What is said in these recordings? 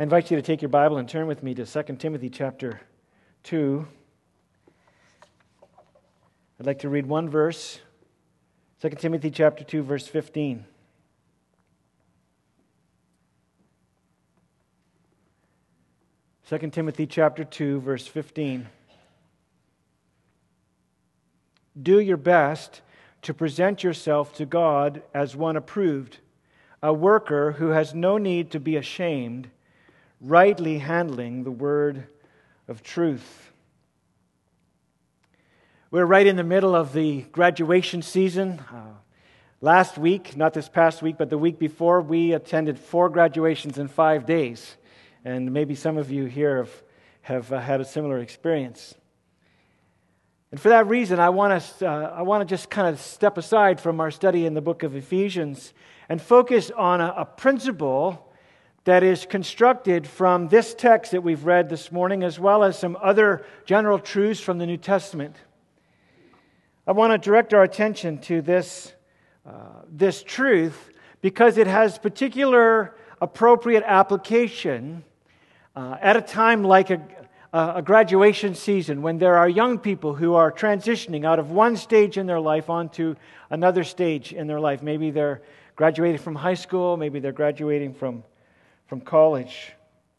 I invite you to take your Bible and turn with me to 2 Timothy chapter 2. I'd like to read one verse, 2 Timothy chapter 2, verse 15. Second Timothy chapter 2, verse 15. Do your best to present yourself to God as one approved, a worker who has no need to be ashamed, rightly handling the word of truth. We're right in the middle of the graduation season. Last week, not this past week, but the week before, we attended 4 graduations in 5 days. And maybe some of you here have had a similar experience. And for that reason, I want to just kind of step aside from our study in the book of Ephesians and focus on a principle that is constructed from this text that we've read this morning, as well as some other general truths from the New Testament. I want to direct our attention to this truth because it has particular appropriate application at a time like a graduation season, when there are young people who are transitioning out of one stage in their life onto another stage in their life. Maybe they're graduating from high school, maybe they're graduating from college.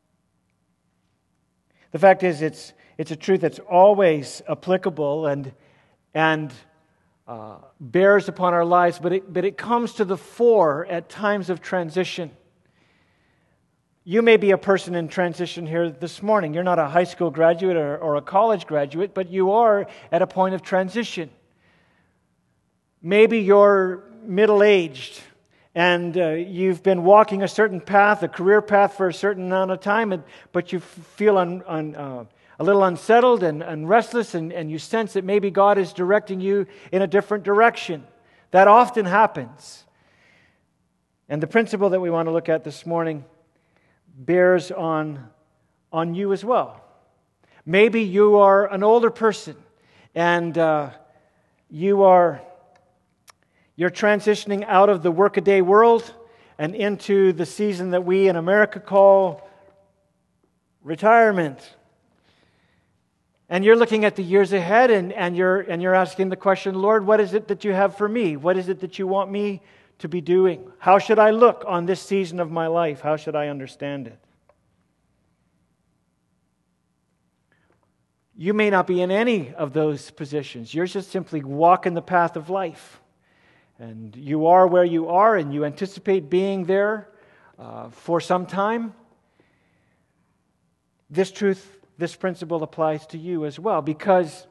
The fact is, it's a truth that's always applicable and bears upon our lives, but it comes to the fore at times of transition. You may be a person in transition here this morning. You're not a high school graduate or a college graduate, but you are at a point of transition. Maybe you're middle-aged and you've been walking a certain path, a career path, for a certain amount of time, but you feel a little unsettled and restless, and you sense that maybe God is directing you in a different direction. That often happens. And the principle that we want to look at this morning bears on you as well. Maybe you are an older person and you're transitioning out of the workaday world and into the season that we in America call retirement. And you're looking at the years ahead and you're asking the question, Lord, what is it that you have for me? What is it that you want me to be doing? How should I look on this season of my life? How should I understand it? You may not be in any of those positions. You're just simply walking the path of life. And you are where you are, and you anticipate being there for some time. This truth, this principle applies to you as well, because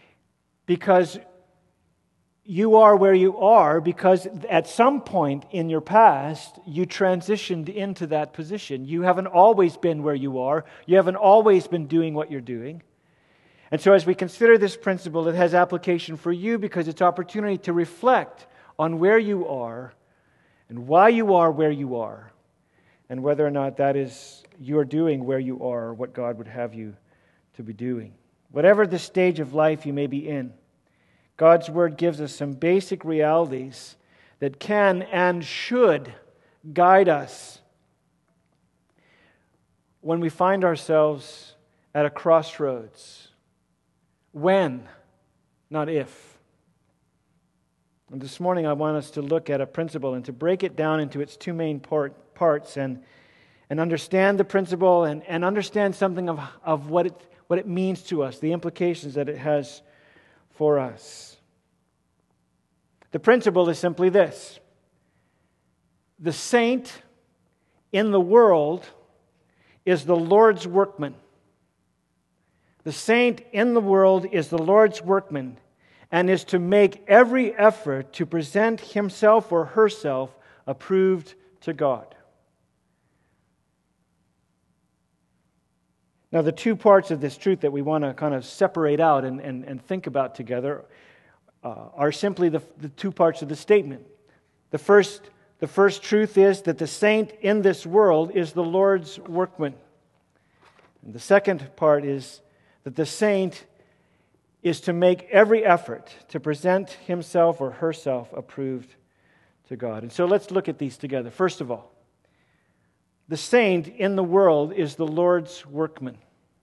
you are where you are because at some point in your past, you transitioned into that position. You haven't always been where you are. You haven't always been doing what you're doing. And so as we consider this principle, it has application for you because it's opportunity to reflect on where you are and why you are where you are, and whether or not that is you're doing where you are, what God would have you to be doing. Whatever the stage of life you may be in, God's Word gives us some basic realities that can and should guide us when we find ourselves at a crossroads. When, not if. And this morning I want us to look at a principle and to break it down into its 2 main parts and understand the principle and understand something of what it means to us, the implications that it has for us. The principle is simply this: the saint in the world is the Lord's workman. The saint in the world is the Lord's workman and is to make every effort to present himself or herself approved to God. Now, the 2 parts of this truth that we want to kind of separate out and think about together are simply the 2 parts of the statement. The first truth is that the saint in this world is the Lord's workman. And the second part is that the saint is to make every effort to present himself or herself approved to God. And so let's look at these together. First of all, the saint in the world is the Lord's workman.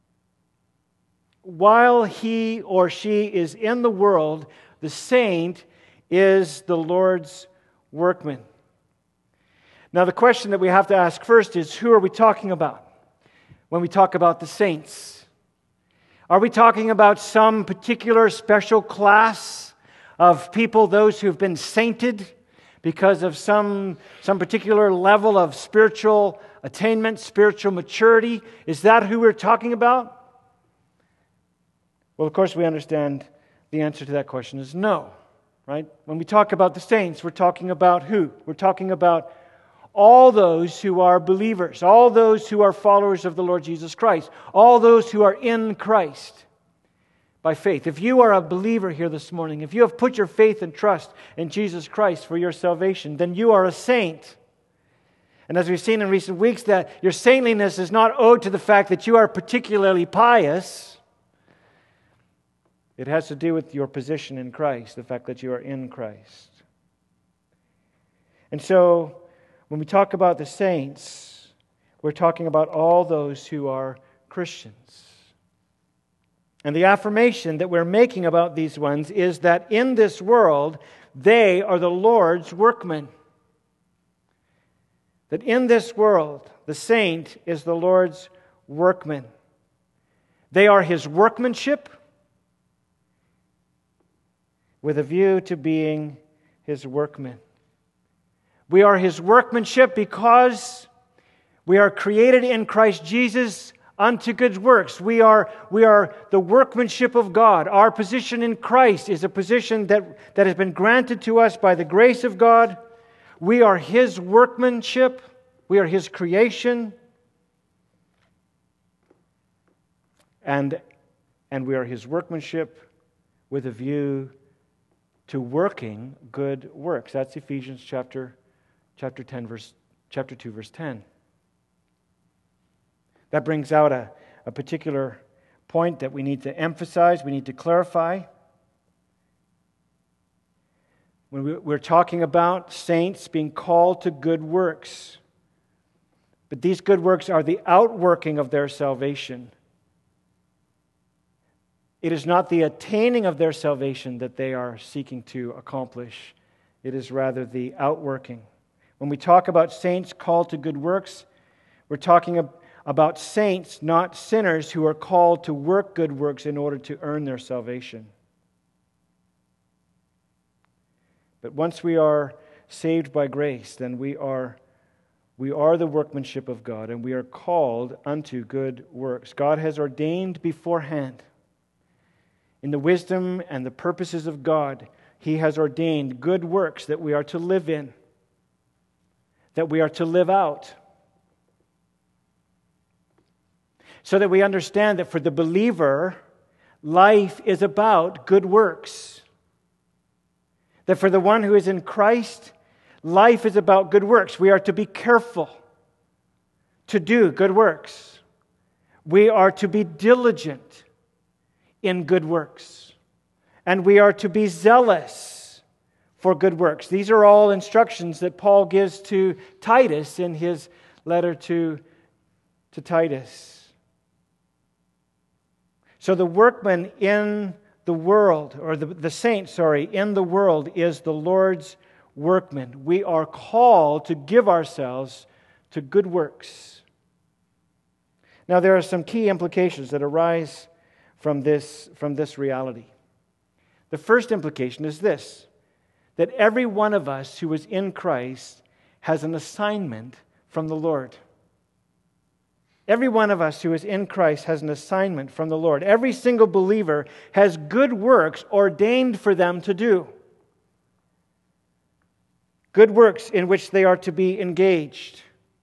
While he or she is in the world, the saint is the Lord's workman. Now, the question that we have to ask first is, who are we talking about when we talk about the saints? Are we talking about some particular special class of people, those who have been sainted because of some particular level of spiritual attainment, spiritual maturity? Is that who we're talking about? Well, of course, we understand the answer to that question is no, right? When we talk about the saints, we're talking about who? We're talking about all those who are believers, all those who are followers of the Lord Jesus Christ, all those who are in Christ by faith. If you are a believer here this morning, if you have put your faith and trust in Jesus Christ for your salvation, then you are a saint. And as we've seen in recent weeks, that your saintliness is not owed to the fact that you are particularly pious. It has to do with your position in Christ, the fact that you are in Christ. And so, when we talk about the saints, we're talking about all those who are Christians. And the affirmation that we're making about these ones is that in this world, they are the Lord's workmen. That in this world, the saint is the Lord's workman. They are His workmanship with a view to being His workmen. We are His workmanship because we are created in Christ Jesus unto good works. We are the workmanship of God. Our position in Christ is a position that has been granted to us by the grace of God. We are His workmanship. We are His creation. And we are His workmanship with a view to working good works. That's Ephesians chapter 2, verse 10. That brings out a particular point that we need to emphasize, we need to clarify. When we're talking about saints being called to good works, but these good works are the outworking of their salvation. It is not the attaining of their salvation that they are seeking to accomplish. It is rather the outworking. When we talk about saints called to good works, we're talking about saints, not sinners, who are called to work good works in order to earn their salvation. But once we are saved by grace, then we are the workmanship of God, and we are called unto good works. God has ordained beforehand, in the wisdom and the purposes of God, He has ordained good works that we are to live in, that we are to live out. So that we understand that for the believer, life is about good works. That for the one who is in Christ, life is about good works. We are to be careful to do good works. We are to be diligent in good works. And we are to be zealous for good works. These are all instructions that Paul gives to Titus in his letter to Titus. So the workman in the world, or the saint, in the world is the Lord's workman. We are called to give ourselves to good works. Now there are some key implications that arise from this reality. The first implication is this, that every one of us who is in Christ has an assignment from the Lord. Every one of us who is in Christ has an assignment from the Lord. Every single believer has good works ordained for them to do. Good works in which they are to be engaged.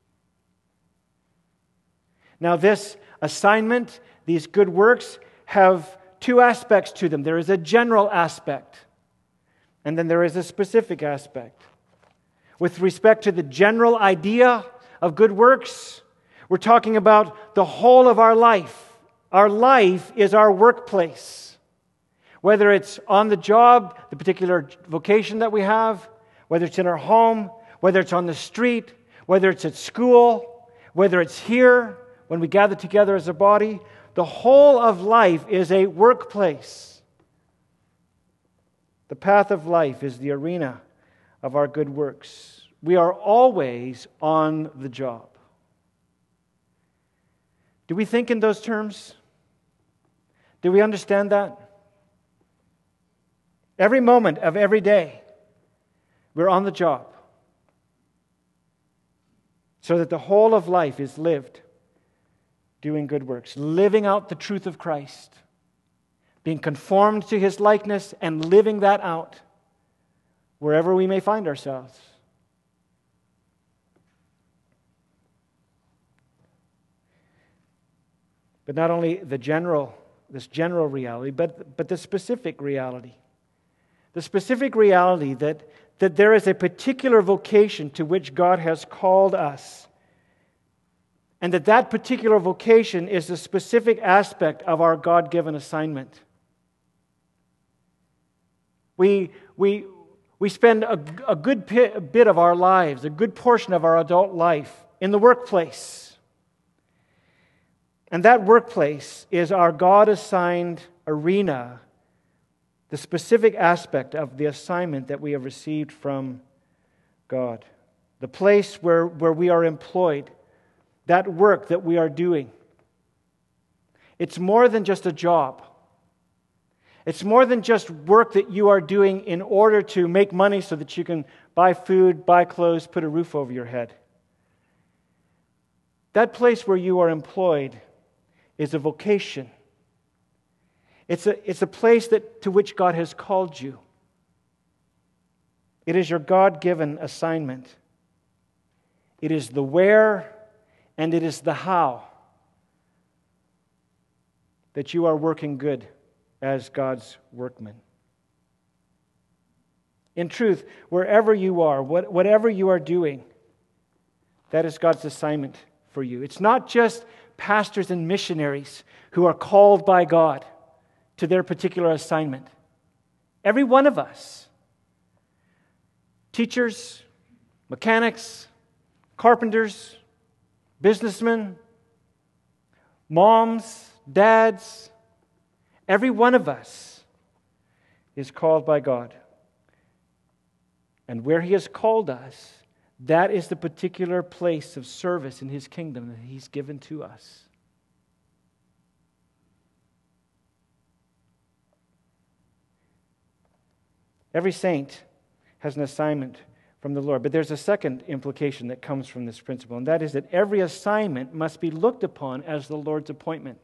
Now this assignment, these good works, have two aspects to them. There is a general aspect, and then there is a specific aspect. With respect to the general idea of good works, we're talking about the whole of our life. Our life is our workplace. Whether it's on the job, the particular vocation that we have, whether it's in our home, whether it's on the street, whether it's at school, Whether it's here, when we gather together as a body, the whole of life is a workplace. The path of life is the arena of our good works. We are always on the job. Do we think in those terms? Do we understand that? Every moment of every day, we're on the job. So that the whole of life is lived doing good works, living out the truth of Christ, being conformed to His likeness and living that out wherever we may find ourselves. But not only this general reality, but the specific reality. The specific reality that there is a particular vocation to which God has called us, and that particular vocation is a specific aspect of our God-given assignment. We spend a good bit of our lives, a good portion of our adult life in the workplace. And that workplace is our God-assigned arena, the specific aspect of the assignment that we have received from God. The place where we are employed, that work that we are doing. It's more than just a job. It's more than just work that you are doing in order to make money so that you can buy food, buy clothes, put a roof over your head. That place where you are employed is a vocation. It's a place to which God has called you. It is your God-given assignment. It is the where and it is the how that you are working good as God's workman. In truth, wherever you are, whatever you are doing, that is God's assignment for you. It's not just pastors and missionaries who are called by God to their particular assignment. Every one of us, teachers, mechanics, carpenters, businessmen, moms, dads, every one of us is called by God. And where He has called us, that is the particular place of service in His kingdom that He's given to us. Every saint has an assignment from the Lord. But there's a second implication that comes from this principle, and that is that every assignment must be looked upon as the Lord's appointment.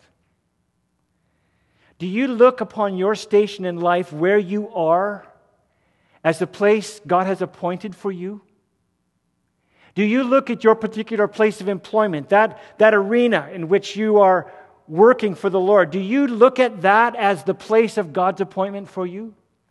Do you look upon your station in life, where you are, as the place God has appointed for you? Do you look at your particular place of employment, that arena in which you are working for the Lord? Do you look at that as the place of God's appointment for you?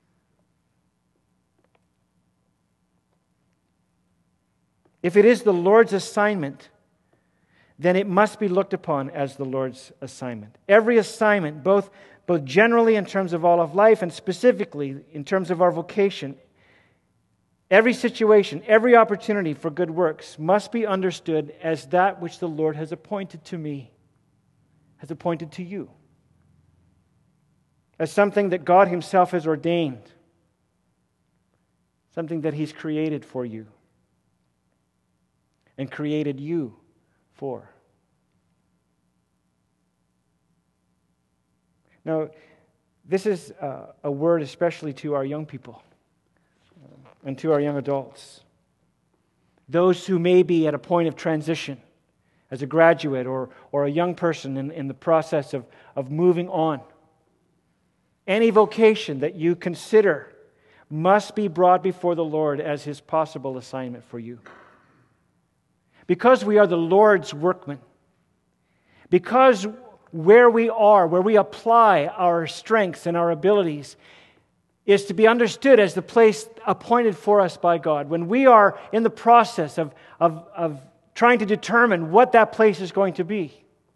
If it is the Lord's assignment, then it must be looked upon as the Lord's assignment. Every assignment, both generally in terms of all of life and specifically in terms of our vocation, every situation, every opportunity for good works must be understood as that which the Lord has appointed to me, has appointed to you, as something that God Himself has ordained, something that He's created for you and created you for. Now, this is a word especially to our young people and to our young adults. Those who may be at a point of transition as a graduate or a young person in the process of moving on. Any vocation that you consider must be brought before the Lord as His possible assignment for you. Because we are the Lord's workmen, because where we are, where we apply our strengths and our abilities, is to be understood as the place appointed for us by God. When we are in the process of trying to determine what that place is going to be,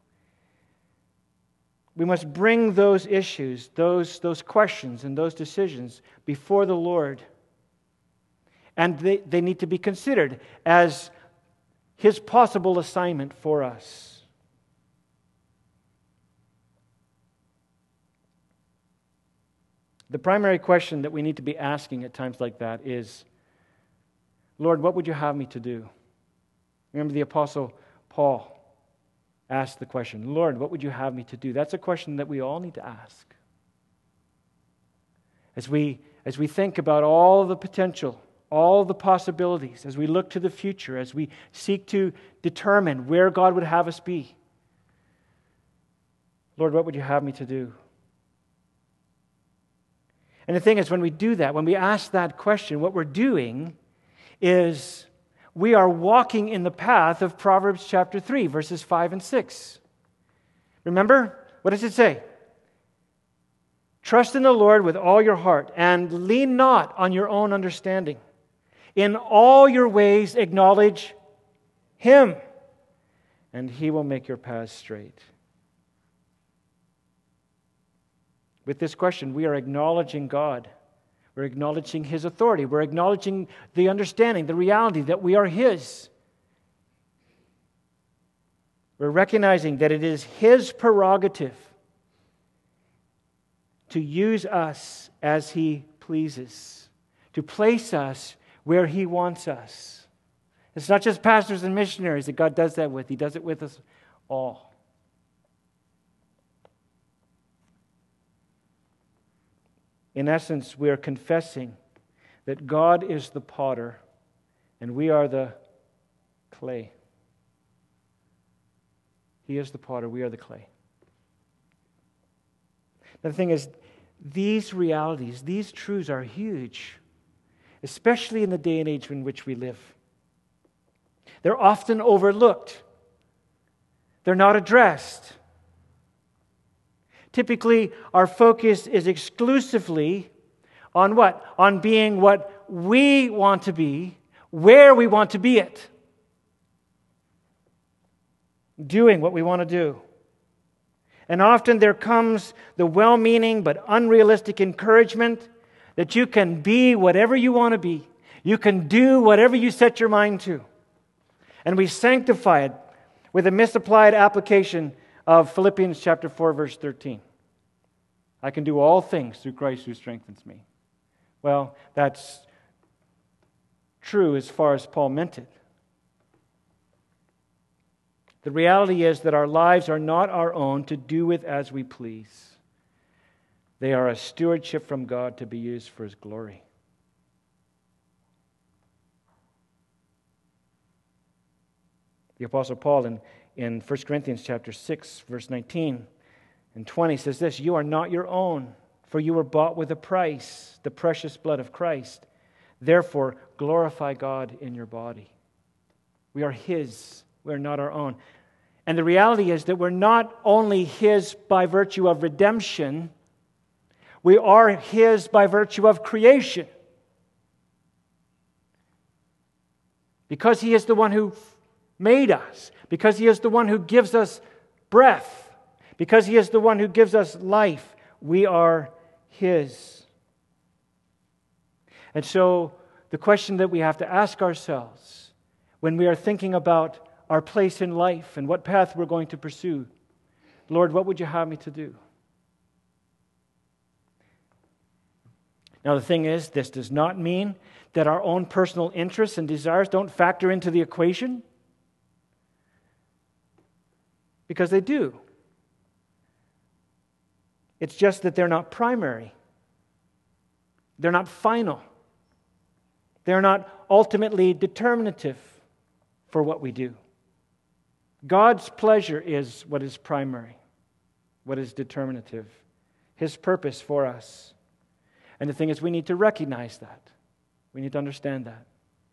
we must bring those issues, those questions and those decisions before the Lord. And they need to be considered as His possible assignment for us. The primary question that we need to be asking at times like that is, Lord, what would you have me to do? Remember the Apostle Paul asked the question, Lord, what would you have me to do? That's a question that we all need to ask. As we think about all the potential, all the possibilities, as we look to the future, as we seek to determine where God would have us be, Lord, what would you have me to do? And the thing is, when we do that, when we ask that question, what we're doing is we are walking in the path of Proverbs chapter 3, verses 5 and 6. Remember? What does it say? Trust in the Lord with all your heart and lean not on your own understanding. In all your ways acknowledge Him, and He will make your paths straight. With this question, we are acknowledging God. We're acknowledging His authority. We're acknowledging the understanding, the reality that we are His. We're recognizing that it is His prerogative to use us as He pleases, to place us where He wants us. It's not just pastors and missionaries that God does that with. He does it with us all. In essence, we are confessing that God is the potter and we are the clay. He is the potter, we are the clay. Now, the thing is, these realities, these truths are huge, especially in the day and age in which we live. They're often overlooked. They're not addressed. Typically, our focus is exclusively on what? On being what we want to be, where we want to be it. Doing what we want to do. And often there comes the well-meaning but unrealistic encouragement that you can be whatever you want to be. You can do whatever you set your mind to. And we sanctify it with a misapplied application of Philippians chapter 4, verse 13. I can do all things through Christ who strengthens me. Well, that's true as far as Paul meant it. The reality is that our lives are not our own to do with as we please. They are a stewardship from God to be used for His glory. The Apostle Paul in 1 Corinthians chapter 6, verse 19 and 20 says this, "You are not your own, for you were bought with a price, the precious blood of Christ. Therefore, glorify God in your body." We are His. We're not our own. And the reality is that we're not only His by virtue of redemption, we are His by virtue of creation. Because He is the one who made us, because He is the one who gives us breath, because He is the one who gives us life, we are His. And so the question that we have to ask ourselves when we are thinking about our place in life and what path we're going to pursue, Lord, what would you have me to do? Now the thing is, this does not mean that our own personal interests and desires don't factor into the equation, because they do. It's just that they're not primary. They're not final. They're not ultimately determinative for what we do. God's pleasure is what is primary, what is determinative, His purpose for us. And the thing is, we need to recognize that. We need to understand that.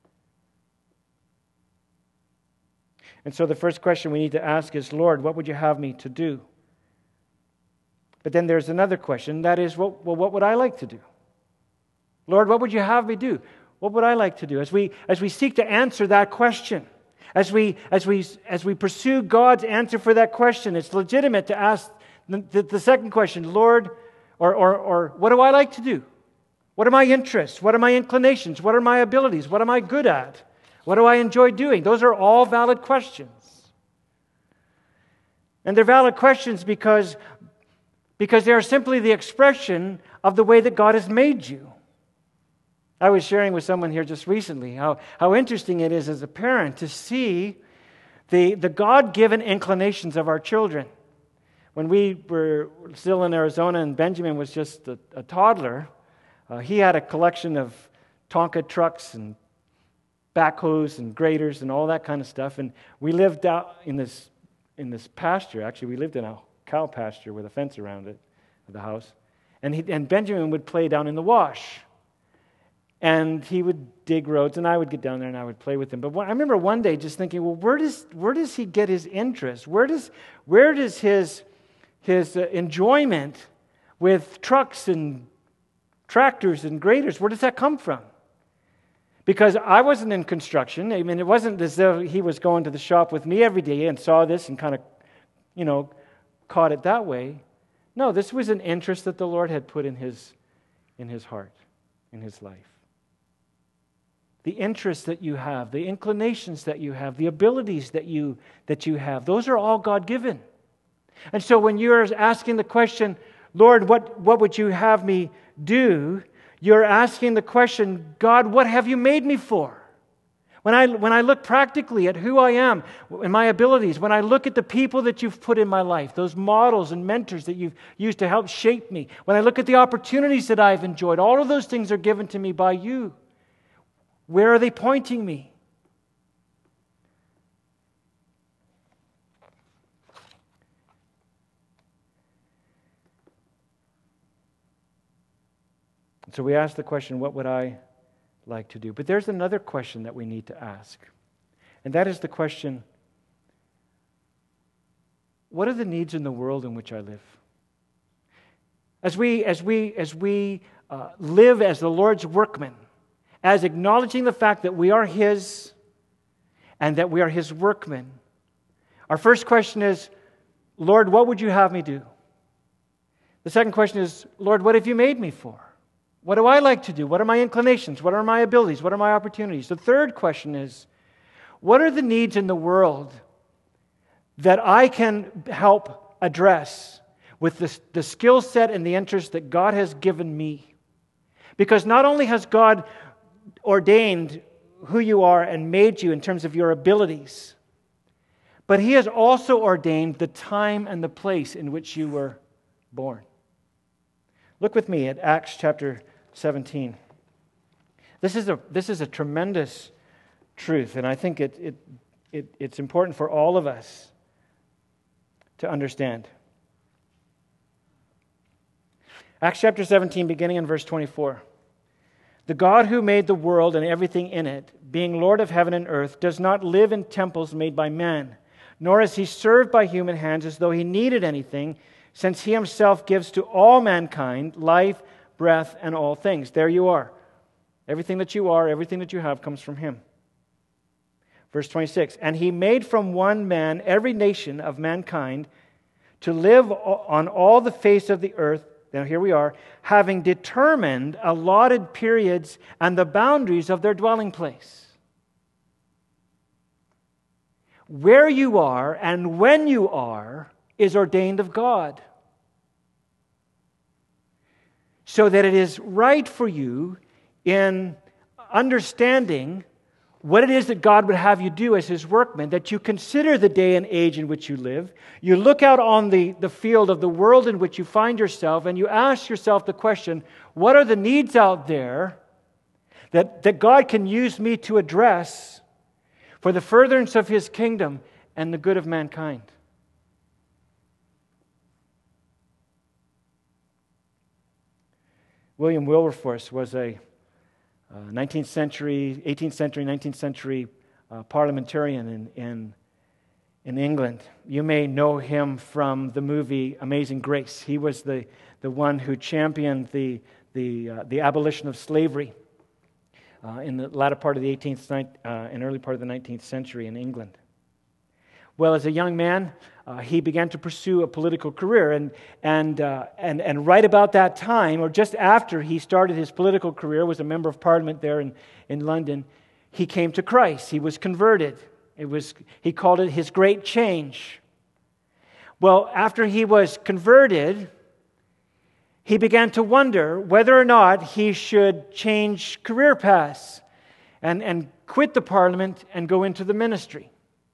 And so the first question we need to ask is, Lord, what would you have me to do? But then there's another question, that is, what would I like to do? Lord, what would you have me do? What would I like to do? As we seek to answer that question, as we pursue God's answer for that question, it's legitimate to ask the second question, Lord, or what do I like to do? What are my interests? What are my inclinations? What are my abilities? What am I good at? What do I enjoy doing? Those are all valid questions. And they're valid questions because they are simply the expression of the way that God has made you. I was sharing with someone here just recently how interesting it is as a parent to see the God-given inclinations of our children. When we were still in Arizona and Benjamin was just a toddler, he had a collection of Tonka trucks and backhoes and graders and all that kind of stuff. And we lived out in this pasture. Actually, we lived in a cow pasture with a fence around it, the house. And Benjamin would play down in the wash. And he would dig roads, and I would get down there and I would play with him. But I remember one day just thinking, well, where does he get his interest? Where does his enjoyment with trucks and tractors and graders, where does that come from? Because I wasn't in construction. I mean, it wasn't as though he was going to the shop with me every day and saw this and kind of, caught it that way. No, this was an interest that the Lord had put in his heart, in his life. The interests that you have, the inclinations that you have, the abilities that you have, those are all God-given. And so when you're asking the question, Lord, what would you have me do? You're asking the question, God, what have you made me for? When I look practically at who I am and my abilities, when I look at the people that you've put in my life, those models and mentors that you've used to help shape me, when I look at the opportunities that I've enjoyed, all of those things are given to me by you. Where are they pointing me? So we ask the question, what would I like to do? But there's another question that we need to ask. And that is the question, what are the needs in the world in which I live? As we live as the Lord's workmen, as acknowledging the fact that we are His and that we are His workmen, our first question is, Lord, what would you have me do? The second question is, Lord, what have you made me for? What do I like to do? What are my inclinations? What are my abilities? What are my opportunities? The third question is, what are the needs in the world that I can help address with the skill set and the interest that God has given me? Because not only has God ordained who you are and made you in terms of your abilities, but He has also ordained the time and the place in which you were born. Look with me at Acts chapter 17. This is a tremendous truth, and I think it's important for all of us to understand. Acts chapter 17, beginning in verse 24. The God who made the world and everything in it, being Lord of heaven and earth, does not live in temples made by men, nor is He served by human hands as though He needed anything, since He Himself gives to all mankind life, breath, and all things. There you are. Everything that you are, everything that you have comes from Him. Verse 26, and He made from one man every nation of mankind to live on all the face of the earth. Now here we are, having determined allotted periods and the boundaries of their dwelling place. Where you are and when you are is ordained of God, so that it is right for you in understanding what it is that God would have you do as His workman, that you consider the day and age in which you live, you look out on the field of the world in which you find yourself, and you ask yourself the question, what are the needs out there that God can use me to address for the furtherance of His kingdom and the good of mankind? William Wilberforce was a 18th century, 19th century parliamentarian in England. You may know him from the movie Amazing Grace. He was the one who championed the abolition of slavery in the latter part of the 18th and early part of the 19th century in England. Well, as a young man, he began to pursue a political career, and right about that time, or just after he started his political career, was a member of Parliament there in London, he came to Christ. He was converted. He called it his great change. Well, after he was converted, he began to wonder whether or not he should change career paths and quit the Parliament and go into the ministry.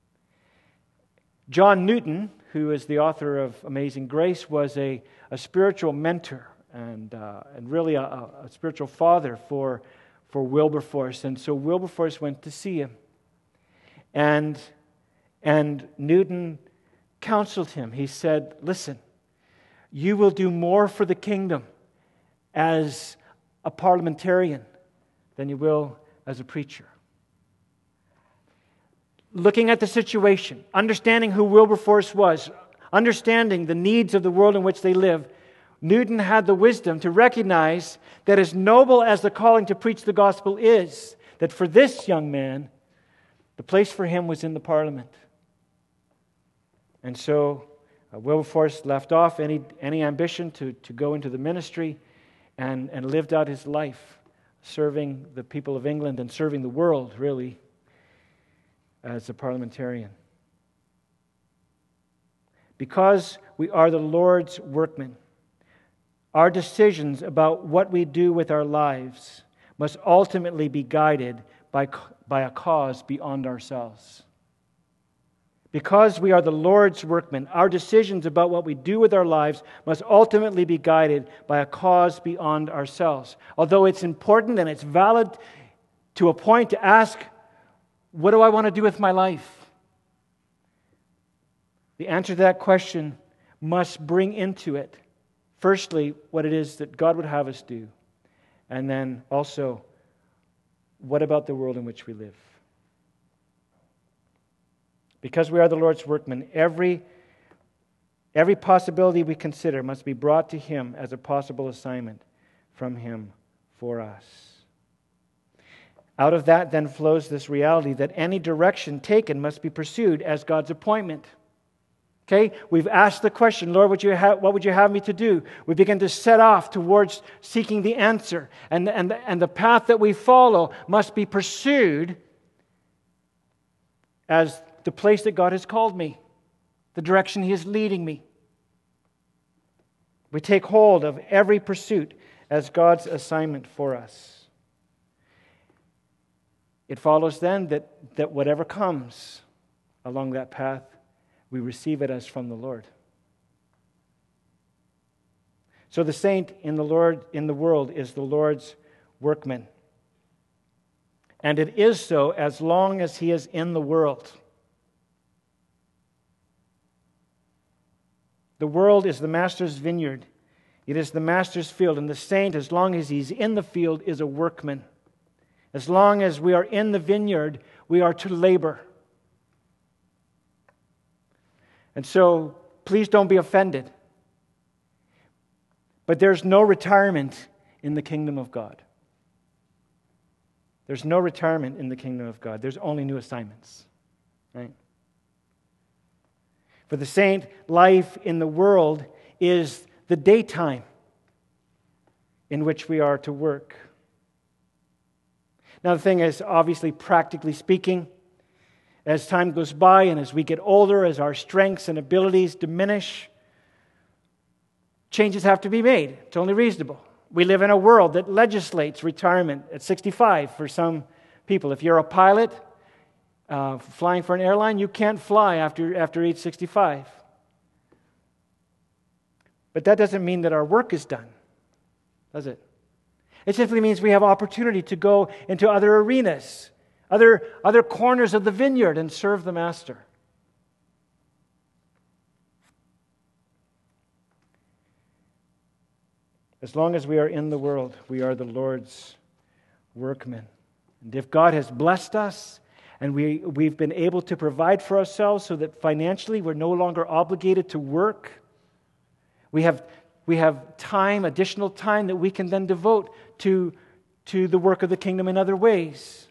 John Newton, who is the author of Amazing Grace, was a spiritual mentor and really a spiritual father for Wilberforce. And so Wilberforce went to see him. And Newton counseled him. He said, listen, you will do more for the kingdom as a parliamentarian than you will as a preacher. Looking at the situation, understanding who Wilberforce was, understanding the needs of the world in which they live, Newton had the wisdom to recognize that as noble as the calling to preach the gospel is, that for this young man, the place for him was in the Parliament. And so Wilberforce left off any ambition to go into the ministry and lived out his life serving the people of England and serving the world, really, as a parliamentarian. Because we are the Lord's workmen, our decisions about what we do with our lives must ultimately be guided by a cause beyond ourselves. Because we are the Lord's workmen, our decisions about what we do with our lives must ultimately be guided by a cause beyond ourselves. Although it's important and it's valid to a point to ask, what do I want to do with my life? The answer to that question must bring into it, firstly, what it is that God would have us do, and then also, what about the world in which we live? Because we are the Lord's workmen, every possibility we consider must be brought to Him as a possible assignment from Him for us. Out of that then flows this reality that any direction taken must be pursued as God's appointment. Okay? We've asked the question, Lord, what would you have me to do? We begin to set off towards seeking the answer. And the path that we follow must be pursued as the place that God has called me, the direction He is leading me. We take hold of every pursuit as God's assignment for us. It follows then that whatever comes along that path, we receive it as from the Lord. So the saint in the world is the Lord's workman. And it is so as long as he is in the world. The world is the master's vineyard. It is the master's field. And the saint, as long as he's in the field, is a workman. As long as we are in the vineyard, we are to labor. And so, please don't be offended. But there's no retirement in the kingdom of God. There's no retirement in the kingdom of God. There's only new assignments. Right? For the saint, life in the world is the daytime in which we are to work. Now, the thing is, obviously, practically speaking, as time goes by and as we get older, as our strengths and abilities diminish, changes have to be made. It's only reasonable. We live in a world that legislates retirement at 65 for some people. If you're a pilot flying for an airline, you can't fly after age 65. But that doesn't mean that our work is done, does it? It simply means we have opportunity to go into other arenas, other corners of the vineyard and serve the Master. As long as we are in the world, we are the Lord's workmen. And if God has blessed us and we've been able to provide for ourselves so that financially we're no longer obligated to work, we have time, additional time that we can then devote to the work of the kingdom in other ways.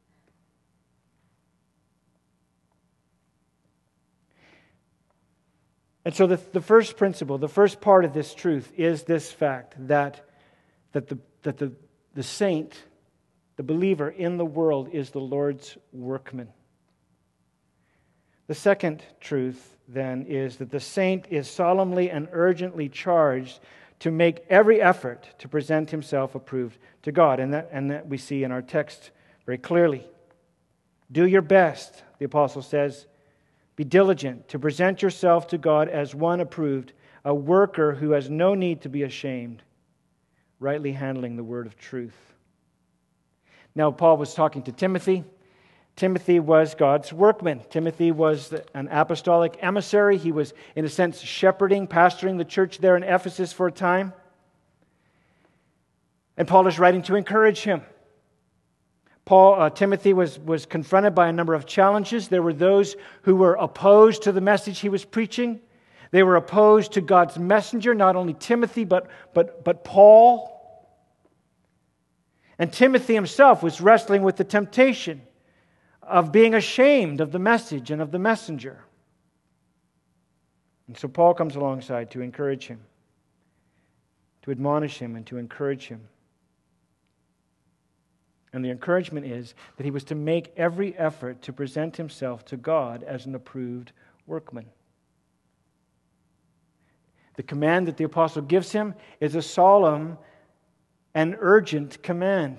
And so the first principle, the first part of this truth is this fact that the saint The believer in the world is the Lord's workman. The second truth, then, is that the saint is solemnly and urgently charged to make every effort to present himself approved to God. And that we see in our text very clearly. Do your best, the apostle says. Be diligent to present yourself to God as one approved, a worker who has no need to be ashamed, rightly handling the word of truth. Now, Paul was talking to Timothy. Timothy was God's workman. Timothy was an apostolic emissary. He was, in a sense, shepherding, pastoring the church there in Ephesus for a time. And Paul is writing to encourage him. Timothy was confronted by a number of challenges. There were those who were opposed to the message he was preaching. They were opposed to God's messenger, not only Timothy, but Paul. And Timothy himself was wrestling with the temptation of being ashamed of the message and of the messenger. And so Paul comes alongside to encourage him, to admonish him, and to encourage him. And the encouragement is that he was to make every effort to present himself to God as an approved workman. The command that the apostle gives him is a solemn and urgent command.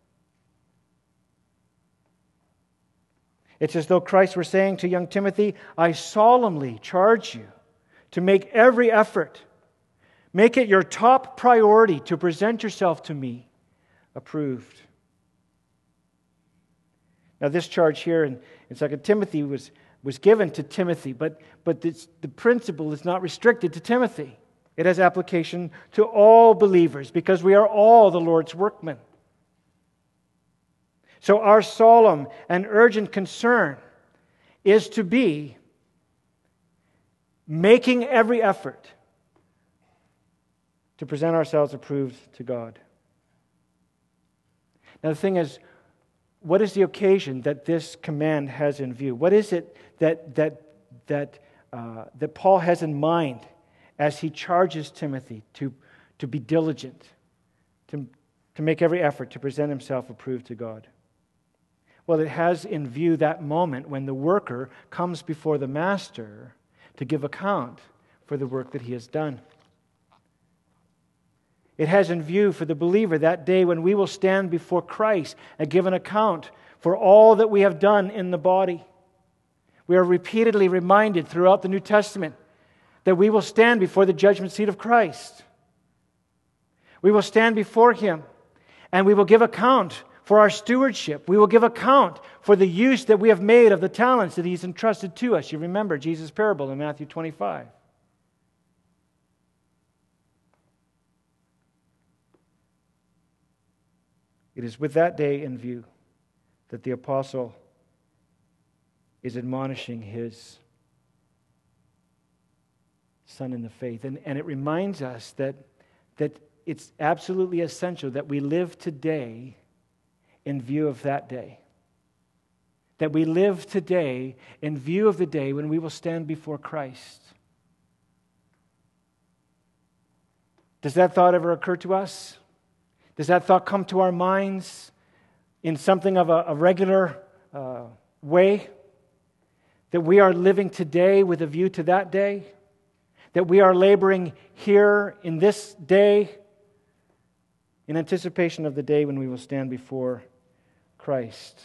It's as though Christ were saying to young Timothy, I solemnly charge you to make every effort. Make it your top priority to present yourself to me approved. Now, this charge here in 2 Timothy was given to Timothy, but the principle is not restricted to Timothy. It has application to all believers because we are all the Lord's workmen. So our solemn and urgent concern is to be making every effort to present ourselves approved to God. Now the thing is, what is the occasion that this command has in view? What is it that Paul has in mind as he charges Timothy to be diligent, to make every effort to present himself approved to God? Well, it has in view that moment when the worker comes before the master to give account for the work that he has done. It has in view for the believer that day when we will stand before Christ and give an account for all that we have done in the body. We are repeatedly reminded throughout the New Testament that we will stand before the judgment seat of Christ. We will stand before Him and we will give account for our stewardship. We will give account for the use that we have made of the talents that He's entrusted to us. You remember Jesus' parable in Matthew 25. It is with that day in view that the apostle is admonishing his son in the faith. And it reminds us that it's absolutely essential that we live today in view of that day. That we live today in view of the day when we will stand before Christ. Does that thought ever occur to us? Does that thought come to our minds in something of a regular way? That we are living today with a view to that day? That we are laboring here in this day in anticipation of the day when we will stand before Christ?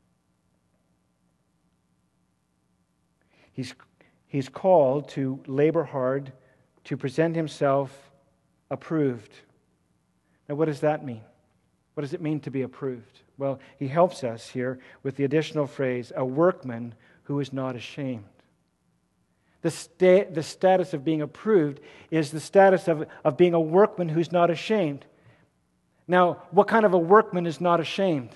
He's called to labor hard, to present himself approved. Now, what does that mean? What does it mean to be approved? Well, he helps us here with the additional phrase, a workman who is not ashamed. The status of being approved is the status of being a workman who's not ashamed. Now, what kind of a workman is not ashamed?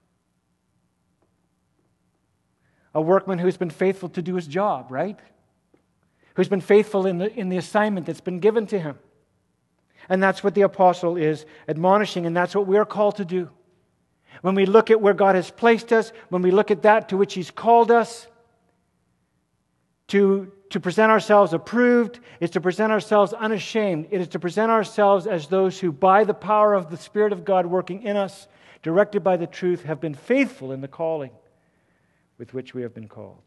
A workman who's been faithful to do his job, right? Who's been faithful in the assignment that's been given to him. And that's what the apostle is admonishing, and that's what we are called to do. When we look at where God has placed us, when we look at that to which He's called us, to present ourselves approved, is to present ourselves unashamed. It is to present ourselves as those who, by the power of the Spirit of God working in us, directed by the truth, have been faithful in the calling with which we have been called.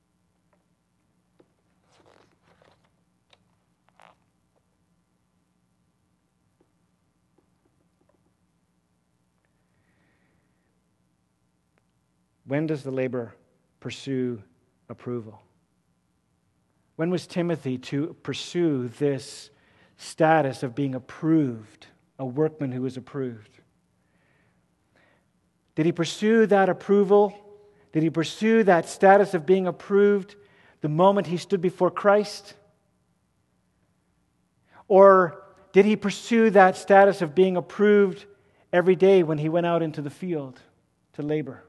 When does the laborer pursue approval? When was Timothy to pursue this status of being approved, a workman who is approved? Did he pursue that approval? Did he pursue that status of being approved the moment he stood before Christ? Or did he pursue that status of being approved every day when he went out into the field to labor?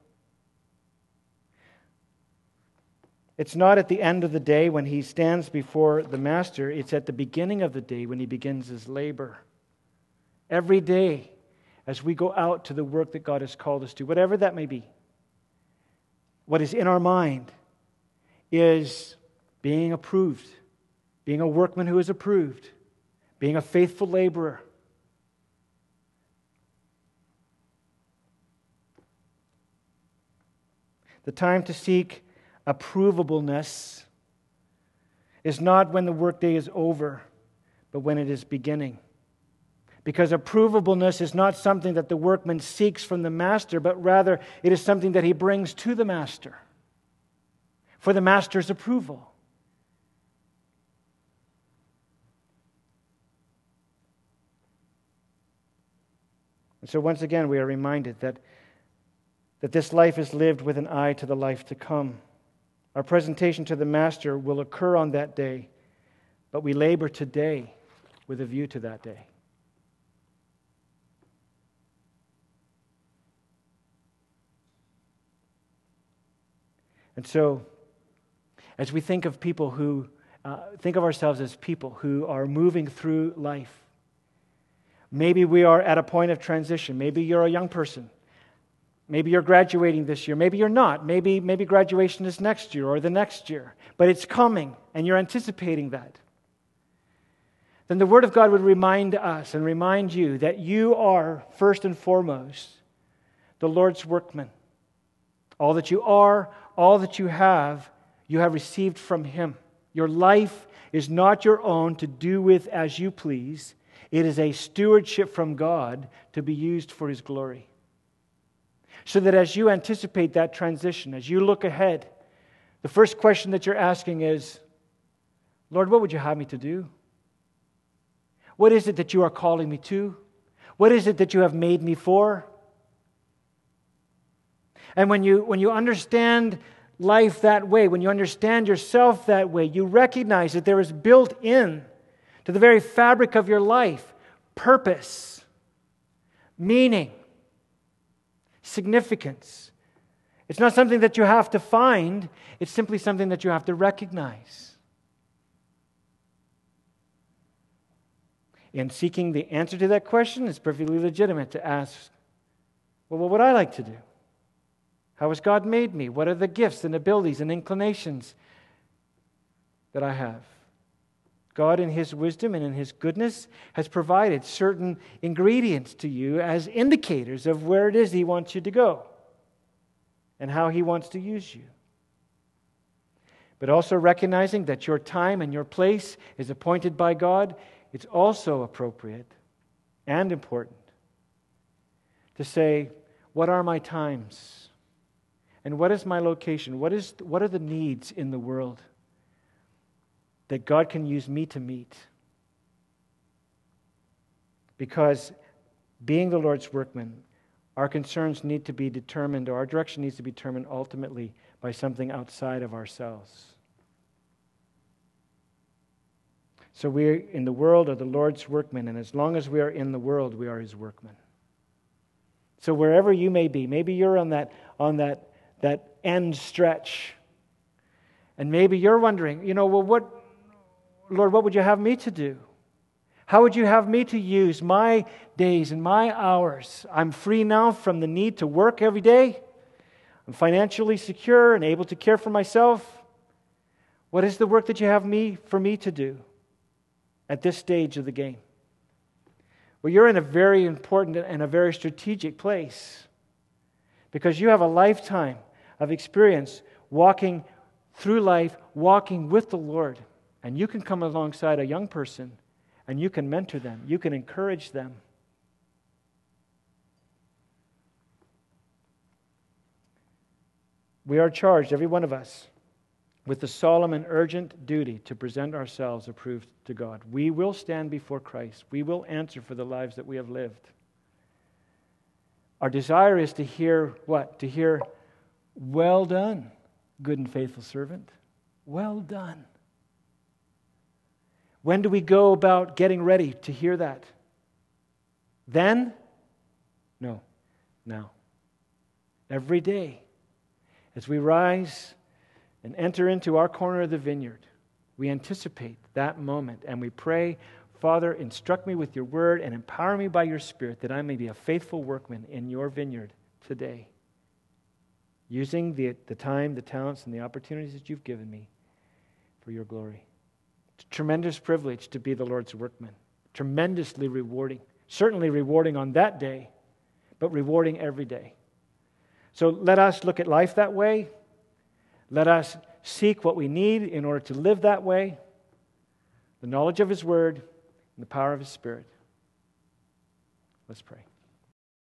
It's not at the end of the day when he stands before the master. It's at the beginning of the day when he begins his labor. Every day as we go out to the work that God has called us to, whatever that may be, what is in our mind is being approved, being a workman who is approved, being a faithful laborer. The time to seek approvableness is not when the workday is over, but when it is beginning. Because approvableness is not something that the workman seeks from the master, but rather it is something that he brings to the master for the master's approval. And so once again we are reminded that this life is lived with an eye to the life to come. Our presentation to the Master will occur on that day, but we labor today with a view to that day. And so, as we think of people who, think of ourselves as people who are moving through life, maybe we are at a point of transition. Maybe you're a young person. Maybe you're graduating this year. Maybe you're not. Maybe graduation is next year or the next year. But it's coming, and you're anticipating that. Then the Word of God would remind us and remind you that you are, first and foremost, the Lord's workman. All that you are, all that you have received from Him. Your life is not your own to do with as you please. It is a stewardship from God to be used for His glory. So that as you anticipate that transition, as you look ahead, the first question that you're asking is, Lord, what would you have me to do? What is it that you are calling me to? What is it that you have made me for? And when you understand life that way, when you understand yourself that way, you recognize that there is built in to the very fabric of your life purpose, meaning, significance. It's not something that you have to find. It's simply something that you have to recognize. In seeking the answer to that question, it's perfectly legitimate to ask, well, what would I like to do? How has God made me? What are the gifts and abilities and inclinations that I have? God, in His wisdom and in His goodness, has provided certain ingredients to you as indicators of where it is He wants you to go and how He wants to use you. But also recognizing that your time and your place is appointed by God, it's also appropriate and important to say, what are my times? And what is my location? What are the needs in the world that God can use me to meet? Because being the Lord's workman, our concerns need to be determined, or our direction needs to be determined ultimately by something outside of ourselves. So we in the world are the Lord's workmen, and as long as we are in the world, we are His workmen. So wherever you may be, maybe you're on that end stretch, and maybe you're wondering, Lord, what would you have me to do? How would you have me to use my days and my hours? I'm free now from the need to work every day. I'm financially secure and able to care for myself. What is the work that you have for me to do at this stage of the game? Well, you're in a very important and a very strategic place. because you have a lifetime of experience walking through life, walking with the Lord. And you can come alongside a young person and you can mentor them. You can encourage them. We are charged, every one of us, with the solemn and urgent duty to present ourselves approved to God. We will stand before Christ. We will answer for the lives that we have lived. Our desire is to hear what? To hear, "Well done, good and faithful servant." Well done. When do we go about getting ready to hear that? Then? No, now. Every day, as we rise and enter into our corner of the vineyard, we anticipate that moment and we pray, "Father, instruct me with your word and empower me by your Spirit that I may be a faithful workman in your vineyard today, using the time, the talents, and the opportunities that you've given me for your glory." It's a tremendous privilege to be the Lord's workman. Tremendously rewarding. Certainly rewarding on that day, but rewarding every day. So let us look at life that way. Let us seek what we need in order to live that way. The knowledge of His Word and the power of His Spirit. Let's pray.